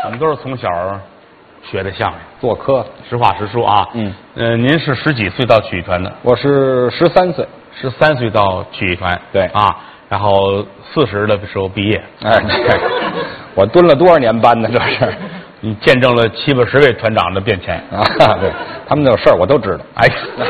我们都是从小学的相声， 做科。 实话实说啊。您是10几岁到曲艺团的？ 我是13岁 ，13岁到曲艺团。 对啊，然后40的时候毕业。 哎，我蹲了多少年班呢？这是。 你见证了70、80位团长的变迁啊，对，他们那有事儿我都知道。 哎，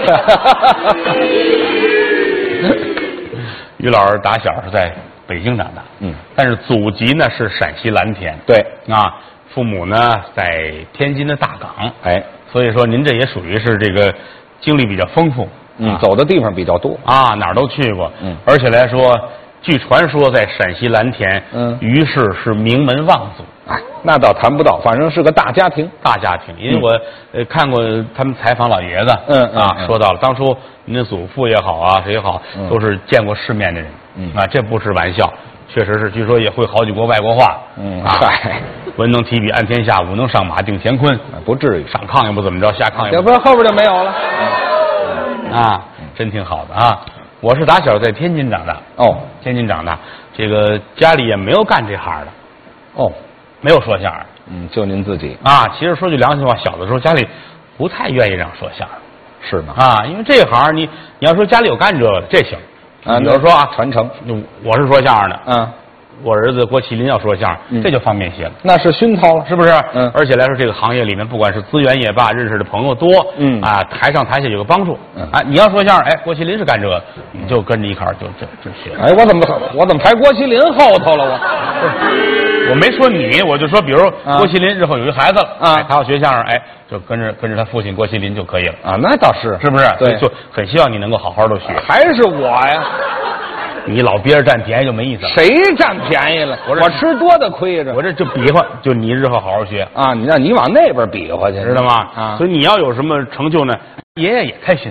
于老师打小是在北京长大，但是祖籍呢是陕西蓝田， 对啊，父母呢在天津的大港， 哎， 所以说您这也属于是这个经历比较丰富， 走的地方比较多啊，哪儿都去过，而且来说，据传说在陕西蓝田，于氏是名门望族。 哎，那倒谈不到，反正是个大家庭。 大家庭，因为我看过他们采访老爷子，说到了当初您的祖父也好啊，谁也好，都是见过世面的人，啊，这不是玩笑，确实是，据说也会好几国外国话， 嗨， 文能提笔安天下，武能上马定乾坤， 不至于， 上炕也不怎么着，下炕也要不然后边就没有了， 啊，真挺好的啊。我是打小在天津长大，天津长大，这个家里也没有干这行的，没有说相声， 就您自己啊。其实说句良心话，小的时候家里不太愿意让说相声， 是吗？ 啊，因为这行你要说家里有干这个的，这行啊。 比如说啊， 传承， 我是说相声的，我儿子郭麒麟要说相声，这就方便些了， 那是熏陶了， 是不是？而且来说，这个行业里面，不管是资源也罢，认识的朋友多，啊，台上台下有个帮助，啊，你要说相声，哎，郭麒麟是干这个，你就跟着一块儿就学。 哎，我怎么排郭麒麟后头了？ 我没说你，我就说，比如郭麒麟日后有一孩子了，啊，他要学相声，哎，就跟着他父亲郭麒麟就可以了， 啊，那倒是， 是不是？ 对， 就很希望你能够好好的学。 还是我呀。 你老憋着占便宜就没意思了。 谁占便宜了？我吃多的亏着。 我这就比划，就你日后好好学啊！你往那边比划去， 知道吗？ 啊！ 所以你要有什么成就呢，爷爷也开心。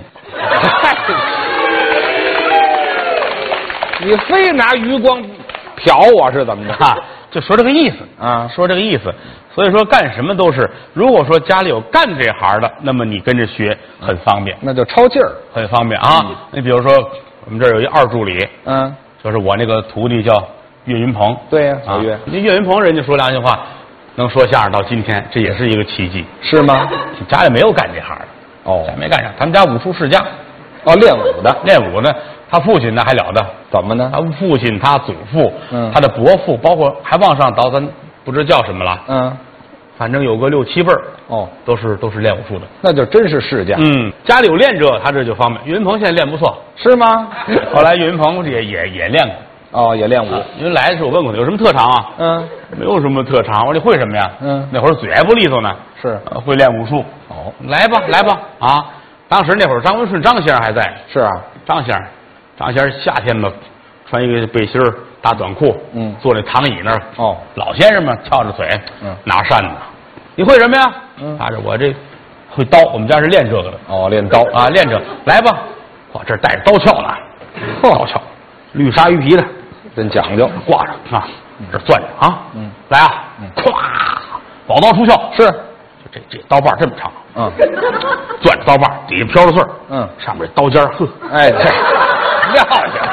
你非拿余光瞟我是怎么着？ 就说这个意思啊， 说这个意思。所以说干什么都是，如果说家里有干这行的，那么你跟着学很方便， 那就抄劲儿， 很方便啊。你比如说。我们这儿有一2助理，就是我那个徒弟叫岳云鹏。 对呀，小岳。 那岳云鹏人家说良心话，能说相声到今天，这也是一个奇迹， 是吗？ 家里没有干这行的，家没干上。他们家武术世家， 练武的， 练武的。他父亲那还了得， 怎么呢？ 他父亲、他祖父、他的伯父，包括还往上倒，咱不知道叫什么了。反正有个6、7辈儿，都是练武术的， 那就真是世家。 家里有练这，他这就方便。岳云鹏现在练不错， 是吗？ 后来岳云鹏也练过， 也练武。 因为来的时候我问过他有什么特长啊？没有什么特长。我说你会什么呀？那会儿嘴还不利索呢， 是会练武术。来吧啊！当时那会儿张文顺张先生还在， 是啊， 张先生夏天嘛，穿一个背心儿。大短裤，坐那躺椅那儿，老先生嘛，翘着腿，拿扇子，你会什么呀？他说我这会刀，我们家是练这个的。 练刀啊，练这，来吧，我这带着刀鞘呢，刀鞘，绿鲨鱼皮的， 真讲究， 挂着啊，这攥着啊，来啊，咵，宝刀出鞘， 是， 就这刀把这么长，攥着刀把，底下飘着穗儿，上面刀尖儿， 哎，这撂下。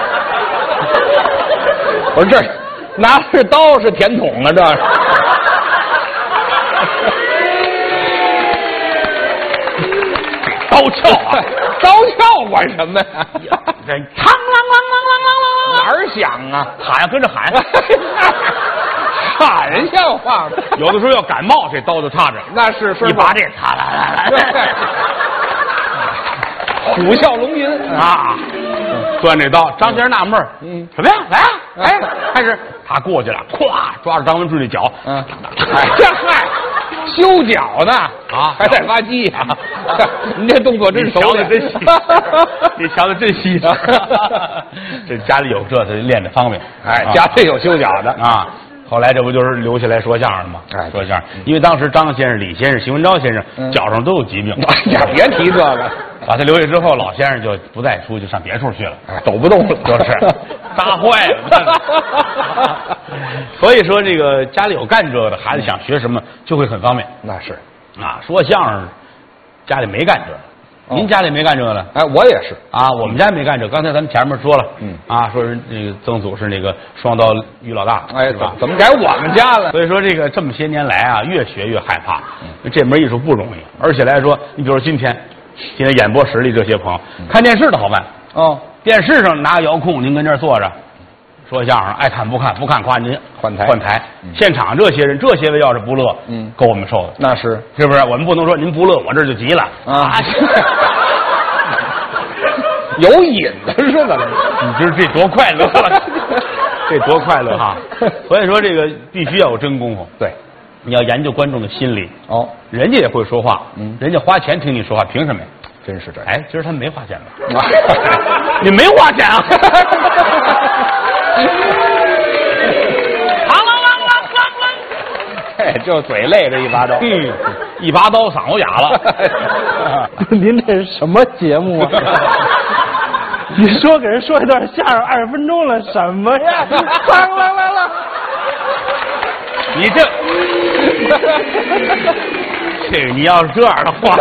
我说这拿的是刀是甜筒啊，这是刀鞘啊， 刀鞘管什么呀？ 这嘡啷啷啷啷啷啷， 哪儿响啊？ 喊呀，跟着喊， 喊像话吗？ 有的时候要感冒，这刀就插着， 那是一拔这擦啦， 虎啸龙吟啊！攥这刀，张先生纳闷儿，什么呀？来啊！哎，开始他过去了，咵抓着张文顺的脚， 这嗨，修脚呢啊， 还在挖机啊！你这动作真熟练， 真细，你瞧的真细。这家里有这，他练着方便。 哎，家里有修脚的啊。后来这不就是留下来说相声吗？说相声，因为当时张先生、李先生、邢文昭先生脚上都有疾病。 哎呀，别提这个， 把他留下之后，老先生就不再出去，上别处去了， 走不动了， 就是扎坏了。所以说，这个家里有干这个的孩子，想学什么就会很方便。 那是啊，说相声家里没干这个。 您家里没干这个的？ 哎，我也是啊，我们家没干这个。刚才咱们前面说了，说是那个曾祖是那个双刀于老大， 哎， 是吧？ 怎么改我们家了？ 所以说这个这么些年来啊，越学越害怕。这门艺术不容易，而且来说，你比如今天演播室里这些朋友，看电视的好办哦， 电视上拿个遥控，您跟这儿坐着。说相声，爱看不看，不看夸您换台。 现场这些人，这些位要是不乐，够我们受的。 那是不是？我们不能说您不乐，我这就急了啊！ 有瘾的是怎么？ 你知道这多快乐？这多快乐哈！所以说这个必须要有真功夫。 对， 你要研究观众的心理。 哦， 人家也会说话，人家花钱听你说话，凭什么呀？ 真是这样。 哎，今儿他们没花钱吧？你没花钱啊？ 哎，就嘴累这一把刀， 一把刀嗓子哑了。 您这是什么节目啊？你说给人说一段相声20分钟了，什么呀？啷！ 你这个你要是这样的话。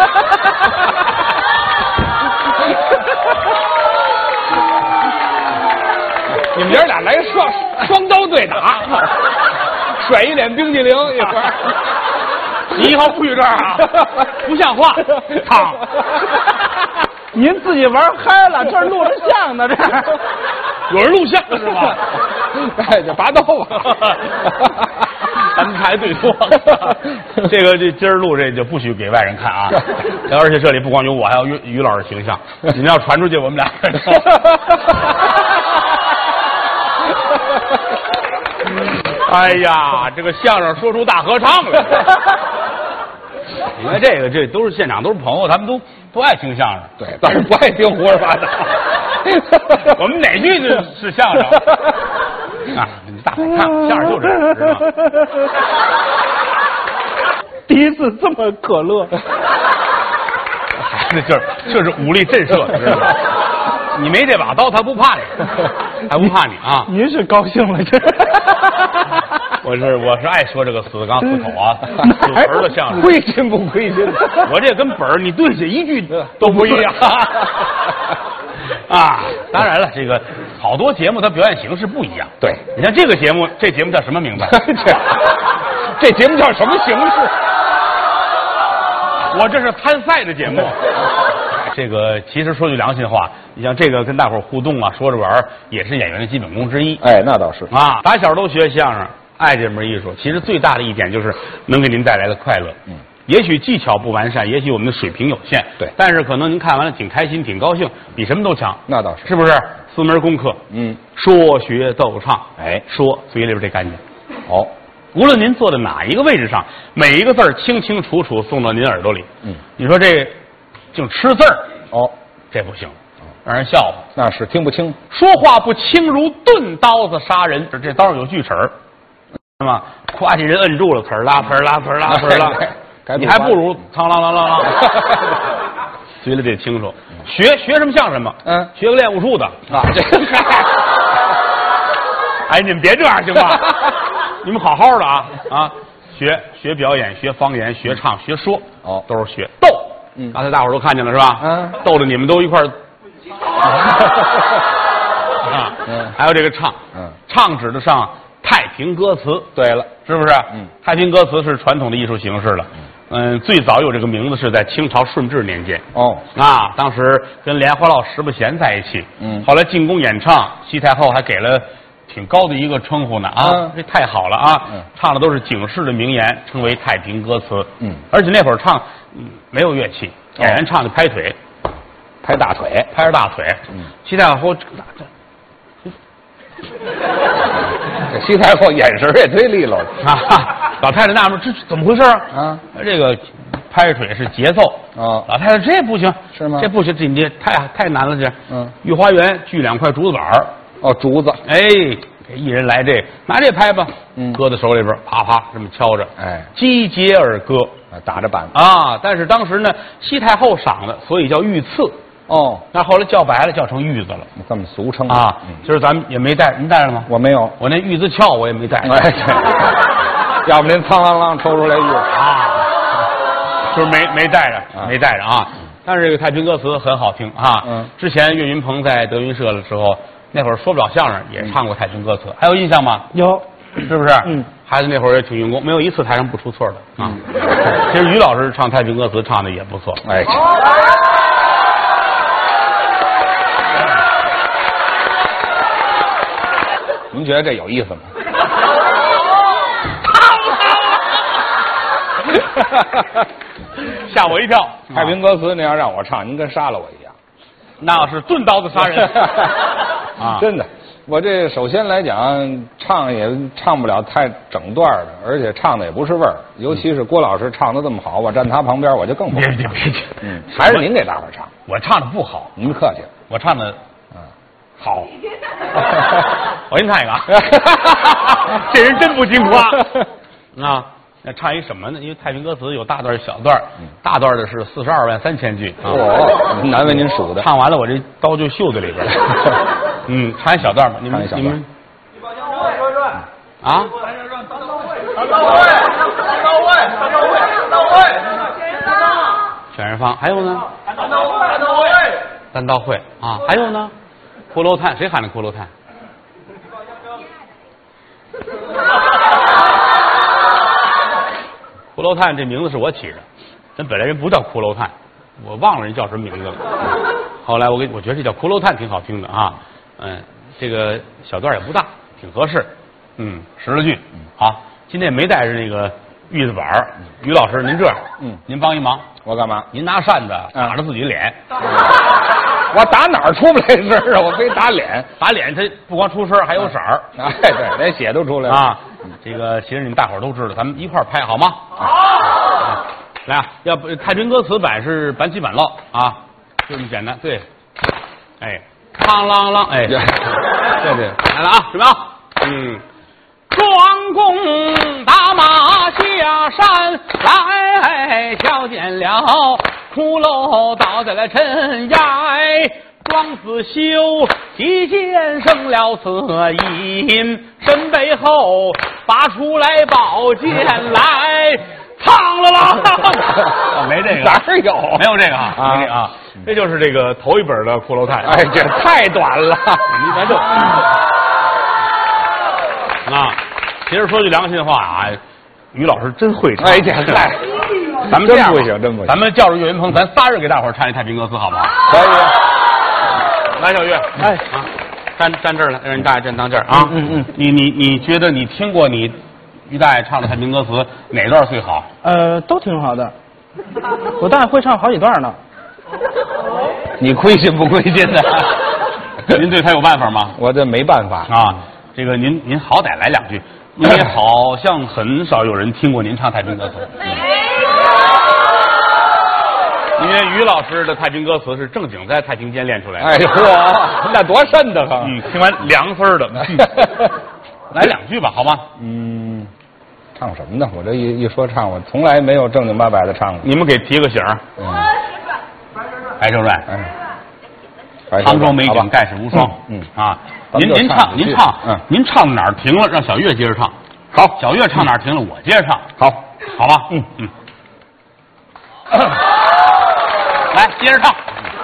你们爷俩来双刀对打，甩一脸冰激凌一会儿。 你以后不许这样啊，不像话！烫！ 您自己玩嗨了，这儿录着像呢，这有人录像是吧？ 哎，就拔刀吧。 咱们排队多。这今儿录这就不许给外人看啊！而且这里不光有我，还有于老师形象，你们要传出去，我们俩。哎呀，这个相声说出大合唱了。你看这都是现场，都是朋友，他们都爱听相声。 对，但是不爱听胡说八道。 我们哪句是相声啊？你大伙看相声就这样，知道吗？ 第一次这么可乐。 孩子就是武力震慑，知道吗？你没这把刀，他不怕你，还不怕你啊？ 您是高兴了这？ 我是爱说这个死刚死口啊，死本的相声， 亏心不亏心？ 我这跟本儿你对下一句都不一样啊！当然了，这个好多节目它表演形式不一样。 对， 你看这节目叫什么名字？ 这节目叫什么形式？ 我这是参赛的节目。这个其实说句良心话，你像这个跟大伙儿互动啊，说着玩也是演员的基本功之一。 哎，那倒是啊，打小都学相声，爱这门艺术。其实最大的一点就是能给您带来的快乐。也许技巧不完善，也许我们的水平有限， 对， 但是可能您看完了挺开心、挺高兴，比什么都强。 那倒是， 是不是？4门功课，说学逗唱，哎，说嘴里边这干净。 好， 无论您坐在哪一个位置上，每一个字儿清清楚楚送到您耳朵里。你说这净吃字儿，这不行，让人笑话。 那是听不清， 说话不轻如钝刀子杀人，这刀上有锯齿儿，是吗？夸起人摁住了，词儿拉，词儿拉，词儿拉，词儿拉，你还不如苍啷啷啷啷，嘴里得清楚。学什么像什么，学个练武术的啊，这哎，你们别这样行吧？你们好好的啊，学表演，学方言，学唱，学说，都是学逗。刚才大伙儿都看见了是吧？逗着你们都一块儿啊，还有这个唱，唱指得上太平歌词。对了，是不是？太平歌词是传统的艺术形式了。最早有这个名字是在清朝顺治年间。当时跟莲花落石不贤在一起。后来进宫演唱，西太后还给了挺高的一个称呼呢啊，这太好了啊！唱的都是警世的名言，称为太平歌词。而且那会儿唱没有乐器，演员唱的拍腿， 拍大腿， 拍着大腿。西太后这西太后眼神也忒利落了啊！老太太纳闷，这怎么回事啊？这个拍着腿是节奏啊！老太太这不行， 是吗？ 这不行，这太难了这。御花园锯2块竹子板儿。 竹子， 哎，给艺人来这，拿这拍吧，搁在手里边，啪啪这么敲着，哎，击节而歌， 打着板啊。但是当时呢，西太后赏的，所以叫御赐。那后来叫白了，叫成玉子了， 这么俗称啊。今儿咱们也没带，您带了吗？ 我没有， 我那玉子鞘我也没带。 哎，要不您苍啷啷抽出来玉啊？ 就是没带着，没带着啊。 但是这个太平歌词很好听啊。之前岳云鹏在德云社的时候，那会儿说不了相声，也唱过太平歌词，还有印象吗？ 有， 是不是？孩子那会儿也挺用功，没有一次台上不出错的啊。其实于老师唱太平歌词唱的也不错。哎。 您觉得这有意思吗？ 吓我一跳！ 太平歌词，您要让我唱，您跟杀了我一样。 那要是钝刀子杀人啊！真的，我这首先来讲，唱也唱不了太整段的，而且唱的也不是味儿。尤其是郭老师唱的这么好，我站他旁边我就更不。 别， 还是您给大伙唱。 我唱的不好， 您客气。 我唱的，好。我给你唱一个啊！这人真不经夸啊！那唱一什么呢？因为太平歌词有大段小段，大段的是423000句啊， 难为您数的。 唱完了，我这刀就绣在里边了。唱一小段吧，你们啊？选人方，还有呢？单刀会啊，还有呢？骷髅炭，谁喊的骷髅炭？骷髅炭这名字是我起的，咱本来人不叫骷髅炭，我忘了人叫什么名字了。后来我觉得这叫骷髅炭挺好听的啊，这个小段也不大，挺合适，10来句。好，今天没带着那个玉子板，于老师您这样，您帮一忙， 我干嘛？ 您拿扇子打着自己脸。 我打哪儿出不来声啊？我非打脸， 打脸它不光出声，还有色儿。 哎，对，连血都出来了啊！这个其实你们大伙儿都知道，咱们一块儿拍好吗？好。来啊，要不太平歌词版是版起版落啊，就这么简单。对，哎，啷啷啷，哎，对，来了啊，准备啊，庄公打马下山来，瞧见了骷髅倒在了尘埃。庄子修提剑生了此音，身背后拔出来宝剑来，苍了啦！没这个， 哪儿有？ 没有这个啊，没这个啊，这就是这个头一本的骷髅炭。 哎，这太短了， 你咱就啊，其实说句良心话啊，于老师真会唱。 哎，这嗨， 咱们这样真不行，真不行。 咱们叫着岳云鹏，咱仨人给大伙儿唱一太平歌词，好不好？ 可以。 来，小岳， 哎啊，站这儿来，让你大爷站当这儿啊。你觉得你听过你于大爷唱的太平歌词哪段最好？ 都挺好的，我大爷会唱好几段呢。 你亏心不亏心的？ 您对他有办法吗？ 我这没办法啊。这个您好歹来两句，因为好像很少有人听过您唱太平歌词。因为于老师的太平歌词是正经在太平间练出来的。 哎嚯，那多瘆得慌！ 听完凉丝的。来两句吧，好吗？ 唱什么呢？我这一说唱，我从来没有正经八百的唱过。 你们给提个醒儿。白蛇传。杭州美景盖世无双。啊，您唱哪儿停了，让小岳接着唱。好，小岳唱哪儿停了，我接着唱。好吧。来，接着唱。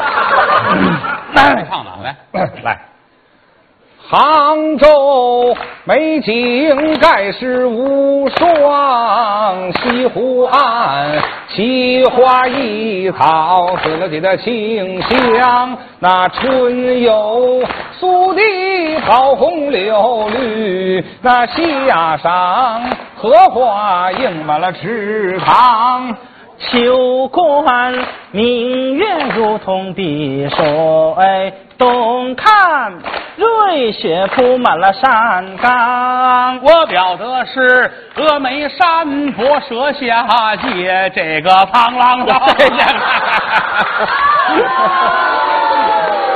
唱哪？来。 杭州美景盖世无双，西湖岸奇花异草，水了的清香。那春有苏堤桃红柳绿，那夏上荷花映满了池塘。 秋观明月如同碧水，东看瑞雪铺满了山岗。 我表的是峨眉山伯舍下界，这个苍狼的。